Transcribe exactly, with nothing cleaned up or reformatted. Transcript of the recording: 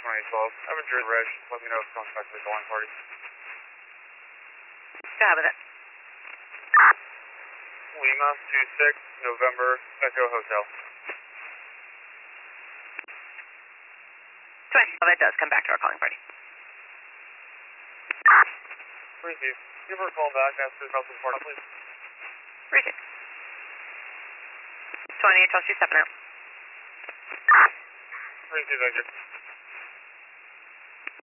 twenty-eight twelve. I've enjoyed Reg. Let me know if comes back to the calling party. Go ahead with it. Lima two six, November, Echo Hotel. twenty twelve, it does come back to our calling party. Receive. Give her a call back after about the party, please. Receive. twenty-eight twelve, she's stepping out. Receive, thank you.